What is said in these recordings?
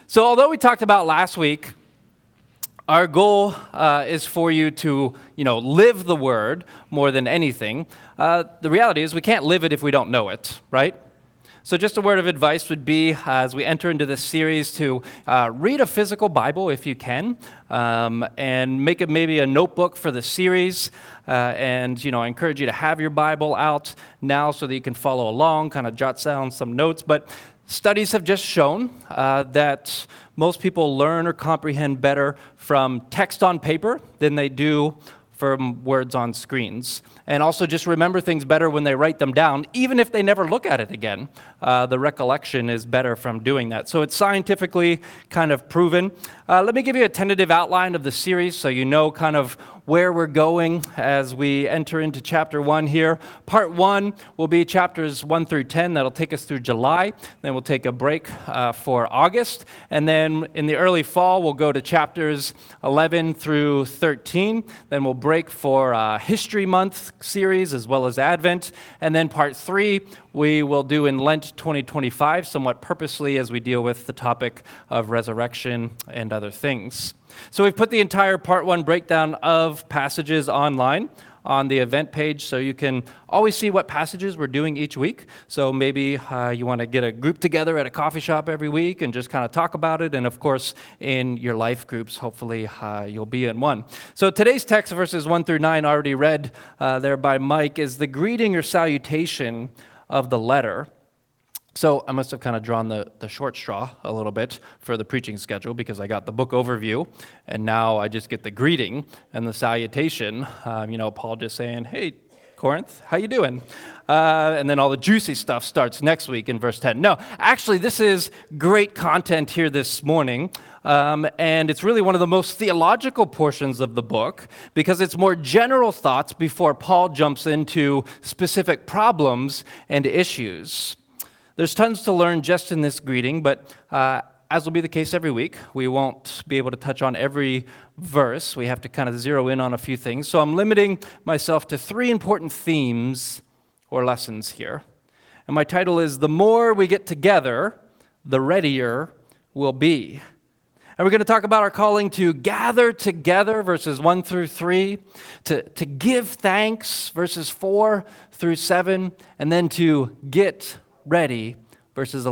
So although we talked about last week, our goal is for you to, live the word more than anything. The reality is we can't live it if we don't know it, right? So just a word of advice would be, as we enter into this series, to read a physical Bible if you can, and make it maybe a notebook for the series. And I encourage you to have your Bible out now so that you can follow along, kind of jot down some notes. But studies have just shown that most people learn or comprehend better from text on paper than they do from words on screens. And also just remember things better when they write them down, even if they never look at it again. The recollection is better from doing that. So it's scientifically kind of proven. Let me give you a tentative outline of the series so you know kind of where we're going as we enter into chapter 1 here. Part 1 will be chapters 1 through 10. That'll take us through July. Then we'll take a break for August. And then in the early fall, we'll go to chapters 11 through 13. Then we'll break for History Month series as well as Advent. And then part 3 we will do in Lent 2025, somewhat purposely as we deal with the topic of resurrection and other things. So we've put the entire part 1 breakdown of passages online on the event page so you can always see what passages we're doing each week. So maybe you want to get a group together at a coffee shop every week and just kind of talk about it. And of course, in your life groups, hopefully you'll be in one. So today's text, verses 1 through 9, already read there by Mike, is the greeting or salutation of the letter. So I must have kind of drawn the short straw a little bit for the preaching schedule because I got the book overview, and now I just get the greeting and the salutation. Paul just saying, "Hey, Corinth, how you doing?" And then all the juicy stuff starts next week in verse 10. No, actually, this is great content here this morning. And it's really one of the most theological portions of the book because it's more general thoughts before Paul jumps into specific problems and issues. There's tons to learn just in this greeting, but as will be the case every week, we won't be able to touch on every verse. We have to kind of zero in on a few things. So I'm limiting myself to 3 important themes or lessons here. And my title is, "The More We Get Together, the Readier We'll Be." And we're going to talk about our calling to gather together, verses 1 through 3, to give thanks, verses 4 through 7, and then to get ready, verses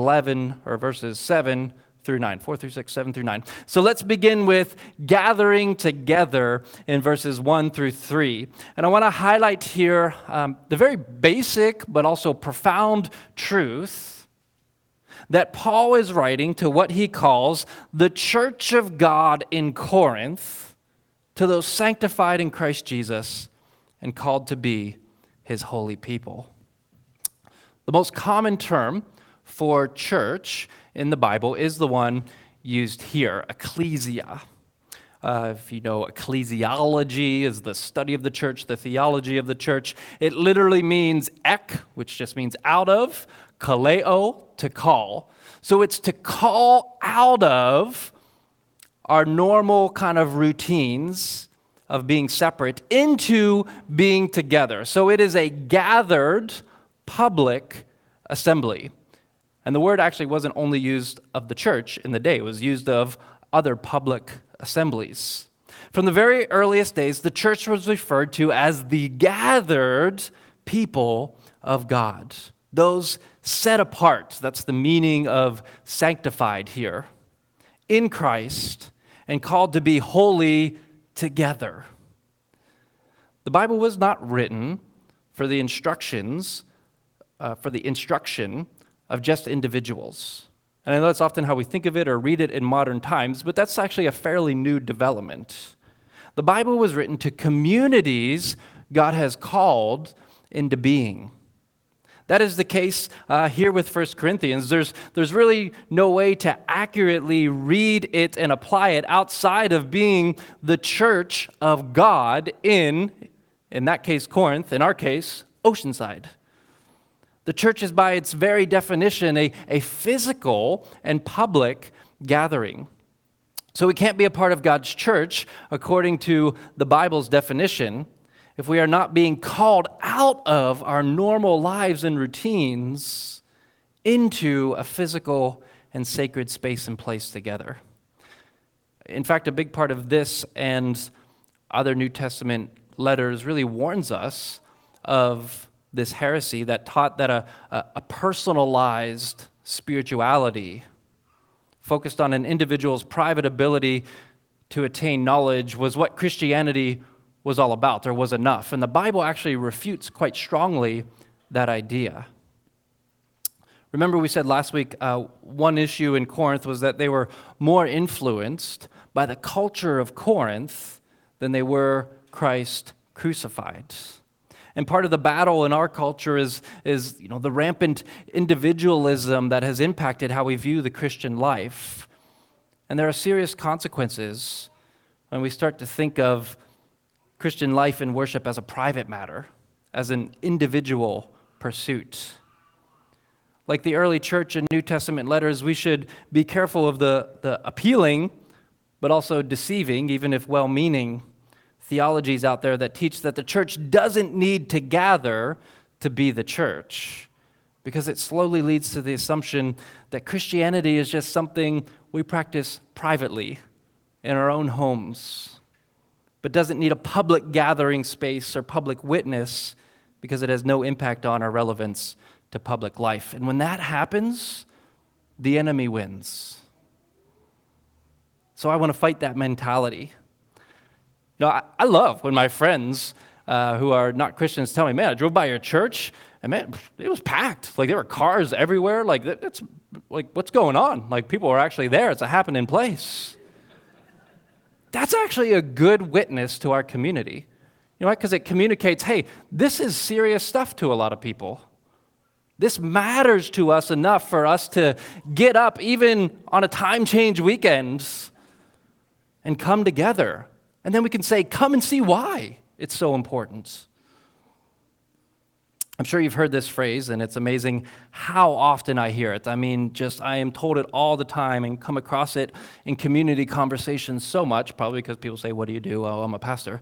7 through 9, 4 through 6, 7 through 9. So let's begin with gathering together in verses 1 through 3. And I want to highlight here the very basic but also profound truth that Paul is writing to what he calls the church of God in Corinth, to those sanctified in Christ Jesus and called to be his holy people. The most common term for church in the Bible is the one used here, ecclesia. If you know, ecclesiology is the study of the church, the theology of the church. It literally means ek, which just means out of, kaleo, to call. So it's to call out of our normal kind of routines of being separate into being together. So it is a gathered public assembly. And the word actually wasn't only used of the church in the day, it was used of other public assemblies. From the very earliest days, the church was referred to as the gathered people of God. Those set apart, that's the meaning of sanctified here, in Christ, and called to be holy together. The Bible was not written for the instruction of just individuals. And I know that's often how we think of it or read it in modern times, but that's actually a fairly new development. The Bible was written to communities God has called into being. That is the case here with 1 Corinthians. There's really no way to accurately read it and apply it outside of being the church of God in that case, Corinth, in our case, Oceanside. The church is by its very definition a physical and public gathering. So we can't be a part of God's church according to the Bible's definition if we are not being called out of our normal lives and routines into a physical and sacred space and place together. In fact, a big part of this and other New Testament letters really warns us of this heresy that taught that a personalized spirituality focused on an individual's private ability to attain knowledge was what Christianity was all about, or was enough. And the Bible actually refutes quite strongly that idea. Remember, we said last week one issue in Corinth was that they were more influenced by the culture of Corinth than they were Christ crucified. And part of the battle in our culture is the rampant individualism that has impacted how we view the Christian life. And there are serious consequences when we start to think of Christian life and worship as a private matter, as an individual pursuit. Like the early church in New Testament letters, we should be careful of the appealing, but also deceiving, even if well-meaning, theologies out there that teach that the church doesn't need to gather to be the church, because it slowly leads to the assumption that Christianity is just something we practice privately in our own homes, but doesn't need a public gathering space or public witness because it has no impact on or relevance to public life. And when that happens, the enemy wins. So I want to fight that mentality. I love when my friends who are not Christians tell me, man, I drove by your church, and man, it was packed. Like, there were cars everywhere. Like, that's like, what's going on? Like, people are actually there. It's a happening place. That's actually a good witness to our community. You know why? Because it communicates, hey, this is serious stuff to a lot of people. This matters to us enough for us to get up even on a time change weekend and come together. And then we can say, come and see why it's so important. I'm sure you've heard this phrase, and it's amazing how often I hear it. I mean, I am told it all the time and come across it in community conversations so much, probably because people say, what do you do? Oh, I'm a pastor.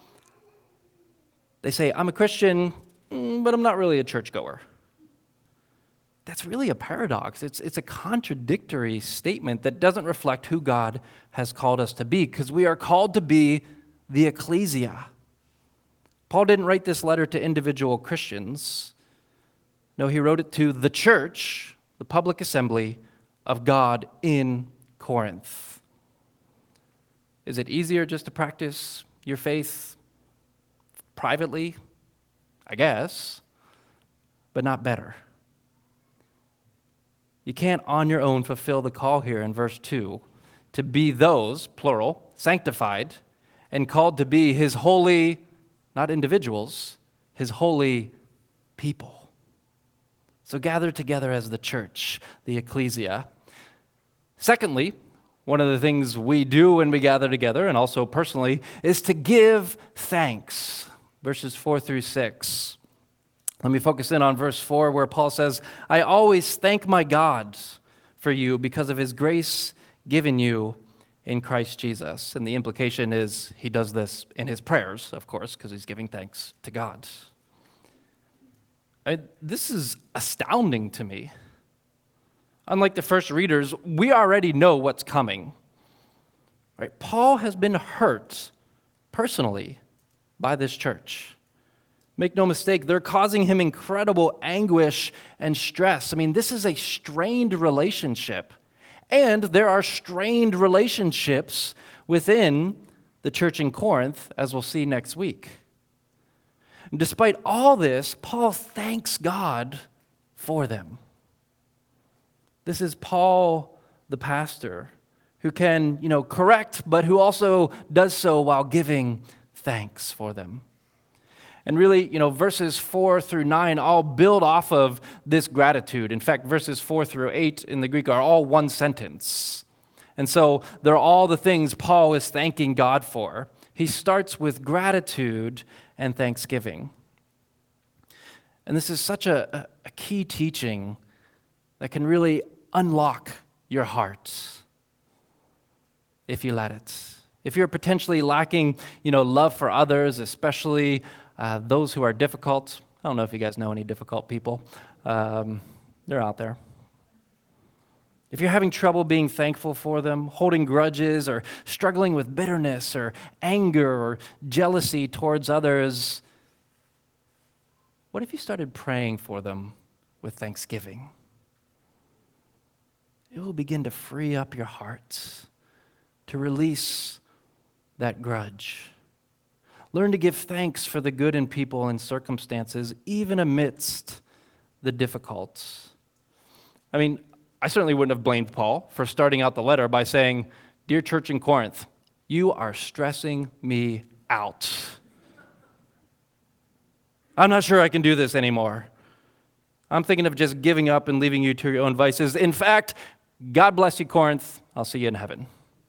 They say, I'm a Christian, but I'm not really a churchgoer. That's really a paradox. It's a contradictory statement that doesn't reflect who God has called us to be, because we are called to be the ecclesia. Paul didn't write this letter to individual Christians. No, he wrote it to the church, the public assembly of God in Corinth. Is it easier just to practice your faith privately? I guess, but not better. You can't on your own fulfill the call here in verse 2 to be those, plural, sanctified, and called to be his holy, not individuals, his holy people. So gather together as the church, the ecclesia. Secondly, one of the things we do when we gather together, and also personally, is to give thanks. Verses 4 through 6. Let me focus in on verse 4 where Paul says, I always thank my God for you because of his grace given you in Christ Jesus. And the implication is he does this in his prayers, of course, because he's giving thanks to God. This is astounding to me. Unlike the first readers, we already know what's coming. Right? Paul has been hurt personally by this church. Make no mistake, they're causing him incredible anguish and stress. I mean, this is a strained relationship. And there are strained relationships within the church in Corinth, as we'll see next week. And despite all this, Paul thanks God for them. This is Paul, the pastor, who can, correct, but who also does so while giving thanks for them. And really, verses 4 through 9 all build off of this gratitude. In fact, verses 4 through 8 in the Greek are all one sentence. And so they're all the things Paul is thanking God for. He starts with gratitude and thanksgiving. And this is such a key teaching that can really unlock your heart if you let it. If you're potentially lacking, love for others, especially those who are difficult. I don't know if you guys know any difficult people. They're out there. If you're having trouble being thankful for them, holding grudges, or struggling with bitterness or anger or jealousy towards others, what if you started praying for them with thanksgiving? It will begin to free up your heart, to release that grudge. Learn to give thanks for the good in people and circumstances, even amidst the difficult. I mean, I certainly wouldn't have blamed Paul for starting out the letter by saying, "Dear church in Corinth, you are stressing me out. I'm not sure I can do this anymore. I'm thinking of just giving up and leaving you to your own vices. In fact, God bless you, Corinth. I'll see you in heaven."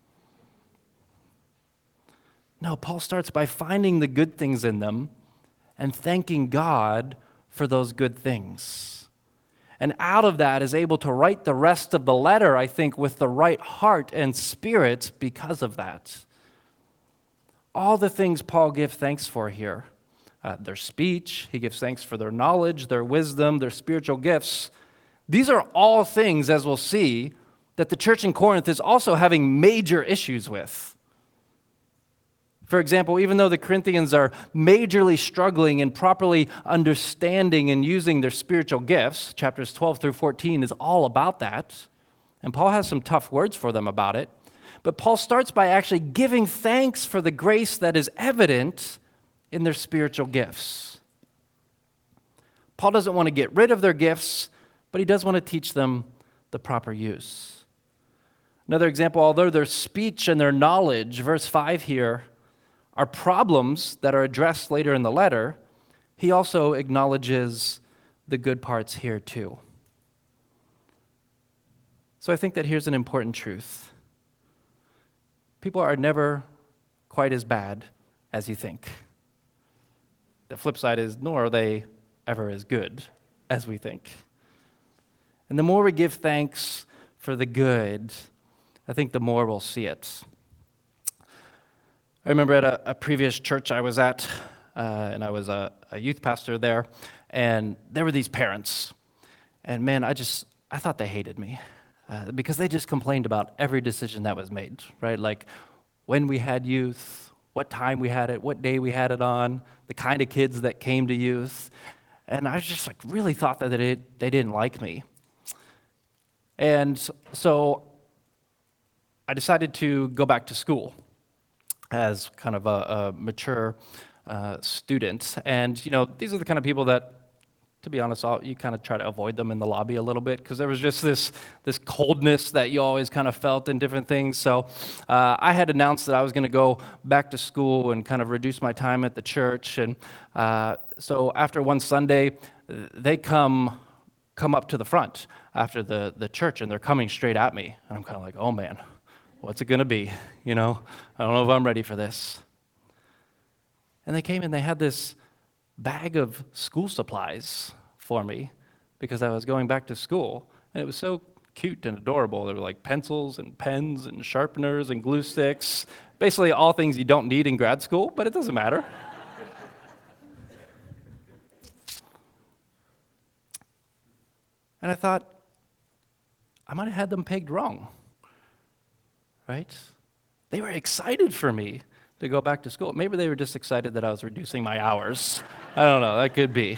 No, Paul starts by finding the good things in them and thanking God for those good things. And out of that is able to write the rest of the letter, I think, with the right heart and spirit because of that. All the things Paul gives thanks for here, their speech, he gives thanks for their knowledge, their wisdom, their spiritual gifts. These are all things, as we'll see, that the church in Corinth is also having major issues with. For example, even though the Corinthians are majorly struggling in properly understanding and using their spiritual gifts, chapters 12 through 14 is all about that, and Paul has some tough words for them about it, but Paul starts by actually giving thanks for the grace that is evident in their spiritual gifts. Paul doesn't want to get rid of their gifts, but he does want to teach them the proper use. Another example, although their speech and their knowledge, verse 5 here, are problems that are addressed later in the letter, he also acknowledges the good parts here too. So I think that here's an important truth. People are never quite as bad as you think. The flip side is, nor are they ever as good as we think. And the more we give thanks for the good, I think the more we'll see it. I remember at a previous church I was at, and I was a youth pastor there, and there were these parents. And man, I thought they hated me because they just complained about every decision that was made, right? Like when we had youth, what time we had it, what day we had it on, the kind of kids that came to youth. And I just really thought that they didn't like me. And so I decided to go back to school as kind of a mature student. And, these are the kind of people that, to be honest, you kind of try to avoid them in the lobby a little bit because there was just this coldness that you always kind of felt in different things. So I had announced that I was going to go back to school and kind of reduce my time at the church. And so after one Sunday, they come up to the front after the church, and they're coming straight at me. And I'm kind of like, oh man, what's it going to be? I don't know if I'm ready for this. And they came and they had this bag of school supplies for me because I was going back to school. And it was so cute and adorable. There were like pencils and pens and sharpeners and glue sticks. Basically all things you don't need in grad school, but it doesn't matter. And I thought, I might have had them pegged wrong. Right? They were excited for me to go back to school. Maybe they were just excited that I was reducing my hours. I don't know, that could be.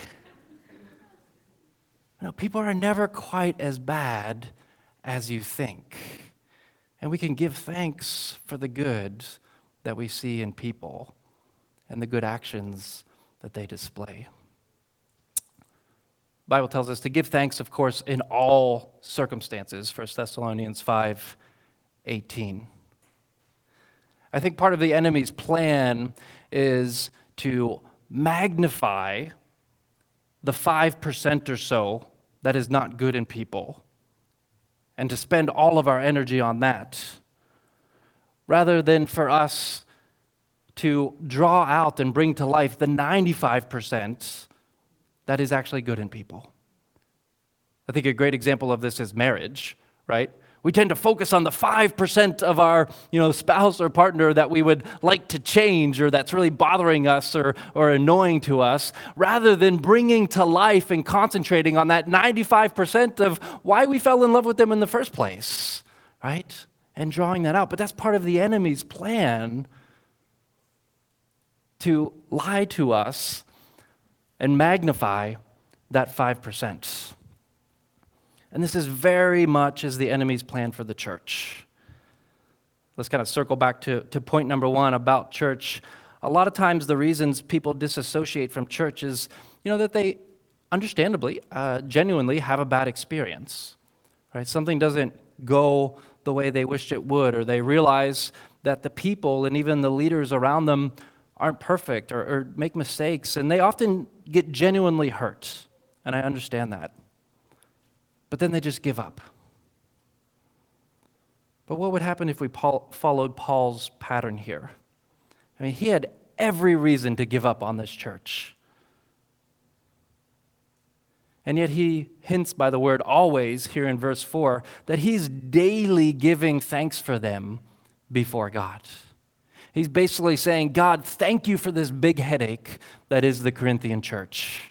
People are never quite as bad as you think. And we can give thanks for the good that we see in people and the good actions that they display. The Bible tells us to give thanks, of course, in all circumstances, 1 Thessalonians 5:18. I think part of the enemy's plan is to magnify the 5% or so that is not good in people and to spend all of our energy on that, rather than for us to draw out and bring to life the 95% that is actually good in people. I think a great example of this is marriage, right? We tend to focus on the 5% of our, spouse or partner that we would like to change or that's really bothering us or annoying to us, rather than bringing to life and concentrating on that 95% of why we fell in love with them in the first place, right? And drawing that out. But that's part of the enemy's plan to lie to us and magnify that 5%. And this is very much as the enemy's plan for the church. Let's kind of circle back to point number one about church. A lot of times the reasons people disassociate from church is, that they understandably, genuinely have a bad experience, right? Something doesn't go the way they wished it would, or they realize that the people and even the leaders around them aren't perfect or make mistakes, and they often get genuinely hurt, and I understand that. But then they just give up. But what would happen if we followed Paul's pattern here? I mean, he had every reason to give up on this church. And yet he hints by the word always here in verse 4 that he's daily giving thanks for them before God. He's basically saying, God, thank you for this big headache that is the Corinthian church.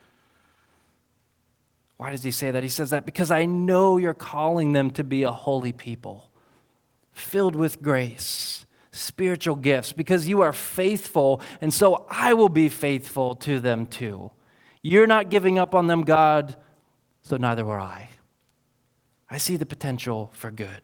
Why does he say that? He says that because I know you're calling them to be a holy people, filled with grace, spiritual gifts, because you are faithful, and so I will be faithful to them too. You're not giving up on them, God, so neither will I. I see the potential for good.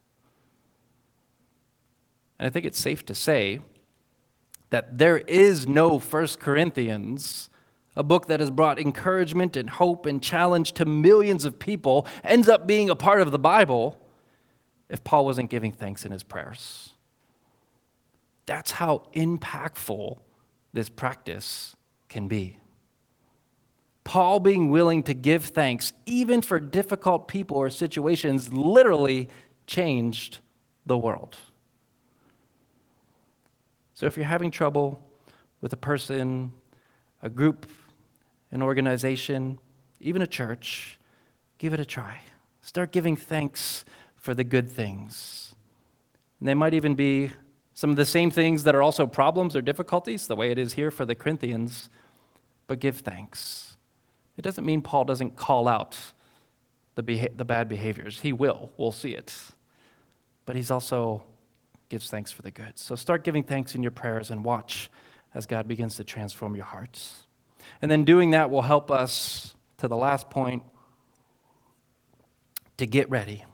And I think it's safe to say that there is no 1 Corinthians, a book that has brought encouragement and hope and challenge to millions of people, ends up being a part of the Bible if Paul wasn't giving thanks in his prayers. That's how impactful this practice can be. Paul being willing to give thanks, even for difficult people or situations, literally changed the world. So if you're having trouble with a person, a group, an organization, even a church, give it a try. Start giving thanks for the good things. And they might even be some of the same things that are also problems or difficulties, the way it is here for the Corinthians, but give thanks. It doesn't mean Paul doesn't call out the bad behaviors. He will. We'll see it. But he's also gives thanks for the good. So start giving thanks in your prayers and watch as God begins to transform your hearts. And then doing that will help us, to the last point, to get ready.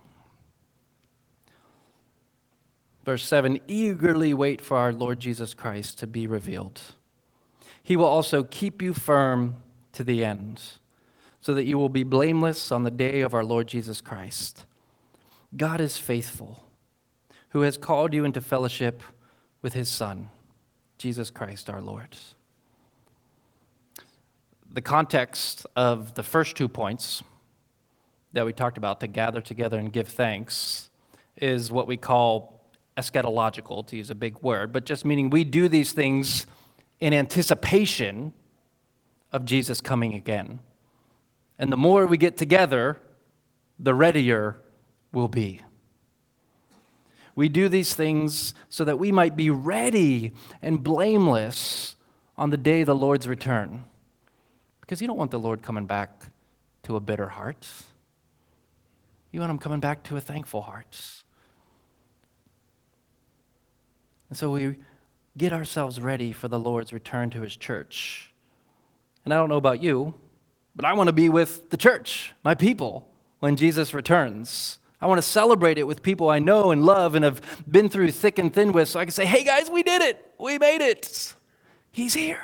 Verse 7, eagerly wait for our Lord Jesus Christ to be revealed. He will also keep you firm to the end, so that you will be blameless on the day of our Lord Jesus Christ. God is faithful, who has called you into fellowship with his Son, Jesus Christ our Lord. The context of the first 2 points that we talked about, to gather together and give thanks, is what we call eschatological, to use a big word, but just meaning we do these things in anticipation of Jesus coming again. And the more we get together, the readier we'll be. We do these things so that we might be ready and blameless on the day of the Lord's return. Because you don't want the Lord coming back to a bitter heart. You want him coming back to a thankful heart. And so we get ourselves ready for the Lord's return to his church. And I don't know about you, but I want to be with the church, my people, when Jesus returns. I want to celebrate it with people I know and love and have been through thick and thin with, so I can say, hey guys, we did it. We made it. He's here.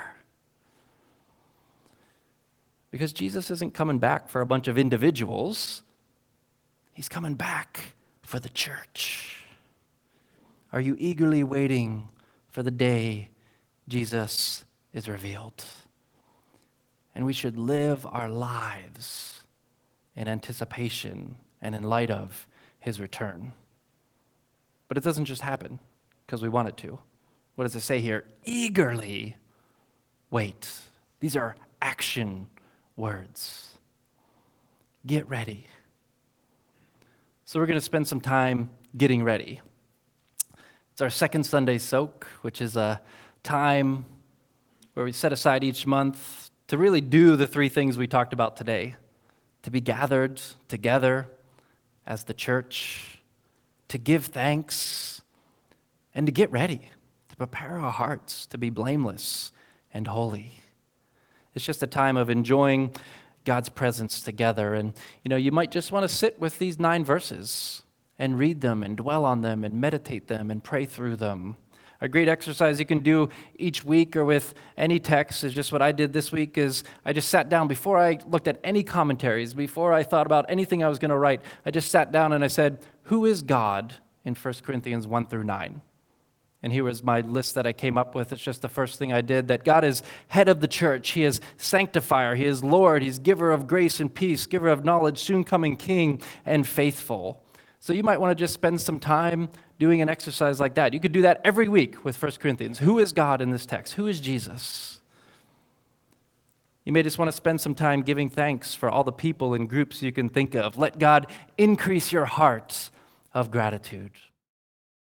Because Jesus isn't coming back for a bunch of individuals. He's coming back for the church. Are you eagerly waiting for the day Jesus is revealed? And we should live our lives in anticipation and in light of his return. But it doesn't just happen because we want it to. What does it say here? Eagerly wait. These are action words. Get ready. So we're going to spend some time getting ready. It's our second Sunday soak, which is a time where we set aside each month to really do the three things we talked about today: to be gathered together as the church, to give thanks, and to get ready, to prepare our hearts to be blameless and holy. It's just a time of enjoying God's presence together. And, you might just want to sit with these 9 verses and read them and dwell on them and meditate them and pray through them. A great exercise you can do each week or with any text is just what I did this week. Is I just sat down before I looked at any commentaries, before I thought about anything I was going to write. I just sat down and I said, who is God in 1 Corinthians 1 through 9? And here was my list that I came up with. It's just the first thing I did, that God is head of the church. He is sanctifier. He is Lord. He's giver of grace and peace, giver of knowledge, soon coming King, and faithful. So you might want to just spend some time doing an exercise like that. You could do that every week with 1 Corinthians. Who is God in this text? Who is Jesus? You may just want to spend some time giving thanks for all the people and groups you can think of. Let God increase your heart of gratitude.